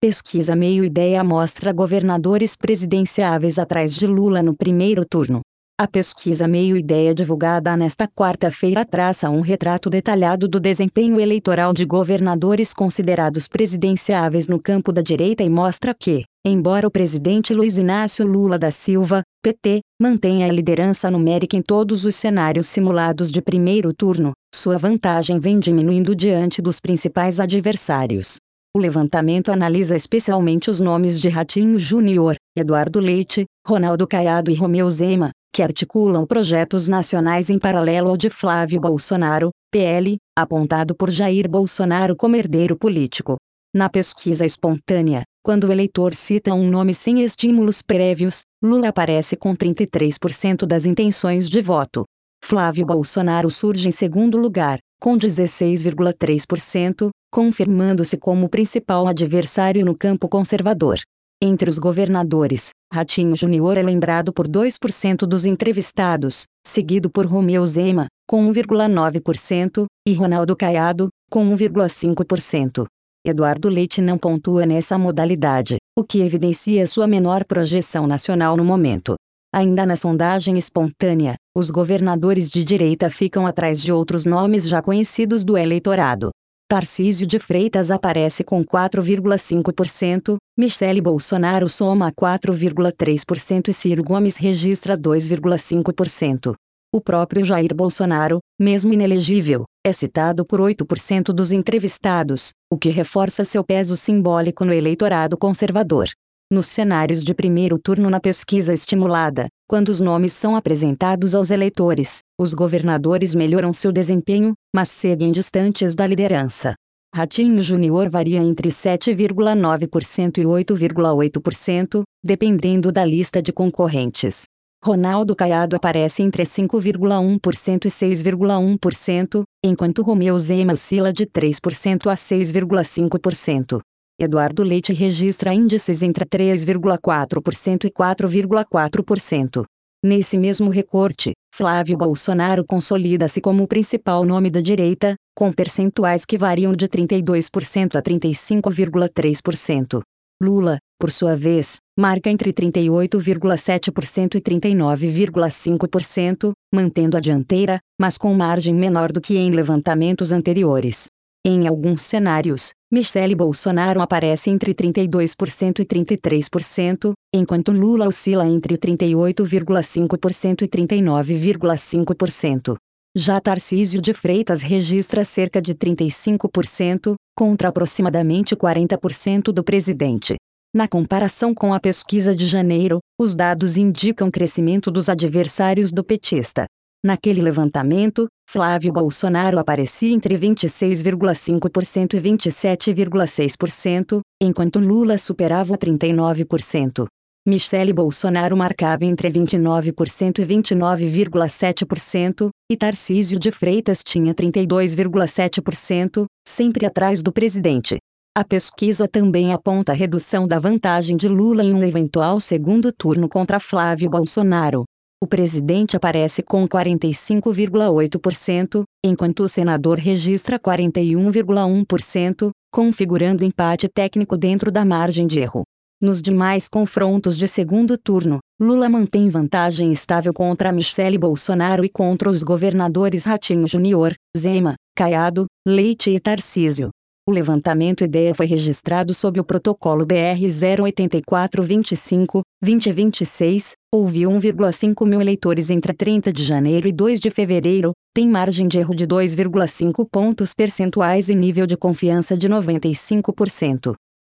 Pesquisa Meio Ideia mostra governadores presidenciáveis atrás de Lula no primeiro turno. A pesquisa Meio Ideia divulgada nesta quarta-feira traça um retrato detalhado do desempenho eleitoral de governadores considerados presidenciáveis no campo da direita e mostra que, embora o presidente Luiz Inácio Lula da Silva, PT, mantenha a liderança numérica em todos os cenários simulados de primeiro turno, sua vantagem vem diminuindo diante dos principais adversários. O levantamento analisa especialmente os nomes de Ratinho Júnior, Eduardo Leite, Ronaldo Caiado e Romeu Zema, que articulam projetos nacionais em paralelo ao de Flávio Bolsonaro, PL, apontado por Jair Bolsonaro como herdeiro político. Na pesquisa espontânea, quando o eleitor cita um nome sem estímulos prévios, Lula aparece com 33% das intenções de voto. Flávio Bolsonaro surge em segundo lugar, com 16,3%, confirmando-se como o principal adversário no campo conservador. Entre os governadores, Ratinho Júnior é lembrado por 2% dos entrevistados, seguido por Romeu Zema, com 1,9%, e Ronaldo Caiado, com 1,5%. Eduardo Leite não pontua nessa modalidade, o que evidencia sua menor projeção nacional no momento. Ainda na sondagem espontânea, os governadores de direita ficam atrás de outros nomes já conhecidos do eleitorado. Tarcísio de Freitas aparece com 4,5%, Michele Bolsonaro soma 4,3% e Ciro Gomes registra 2,5%. O próprio Jair Bolsonaro, mesmo inelegível, é citado por 8% dos entrevistados, o que reforça seu peso simbólico no eleitorado conservador. Nos cenários de primeiro turno na pesquisa estimulada, quando os nomes são apresentados aos eleitores, os governadores melhoram seu desempenho, mas seguem distantes da liderança. Ratinho Júnior varia entre 7,9% e 8,8%, dependendo da lista de concorrentes. Ronaldo Caiado aparece entre 5,1% e 6,1%, enquanto Romeu Zema oscila de 3% a 6,5%. Eduardo Leite registra índices entre 3,4% e 4,4%. Nesse mesmo recorte, Flávio Bolsonaro consolida-se como o principal nome da direita, com percentuais que variam de 32% a 35,3%. Lula, por sua vez, marca entre 38,7% e 39,5%, mantendo a dianteira, mas com margem menor do que em levantamentos anteriores. Em alguns cenários, Michele Bolsonaro aparece entre 32% e 33%, enquanto Lula oscila entre 38,5% e 39,5%. Já Tarcísio de Freitas registra cerca de 35%, contra aproximadamente 40% do presidente. Na comparação com a pesquisa de janeiro, os dados indicam crescimento dos adversários do petista. Naquele levantamento, Flávio Bolsonaro aparecia entre 26,5% e 27,6%, enquanto Lula superava 39%. Michele Bolsonaro marcava entre 29% e 29,7%, e Tarcísio de Freitas tinha 32,7%, sempre atrás do presidente. A pesquisa também aponta a redução da vantagem de Lula em um eventual segundo turno contra Flávio Bolsonaro. O presidente aparece com 45,8%, enquanto o senador registra 41,1%, configurando empate técnico dentro da margem de erro. Nos demais confrontos de segundo turno, Lula mantém vantagem estável contra Michele Bolsonaro e contra os governadores Ratinho Júnior, Zema, Caiado, Leite e Tarcísio. O levantamento Ideia foi registrado sob o protocolo BR 08425-2026, ouviu 1,5 mil eleitores entre 30 de janeiro e 2 de fevereiro, tem margem de erro de 2,5 pontos percentuais e nível de confiança de 95%.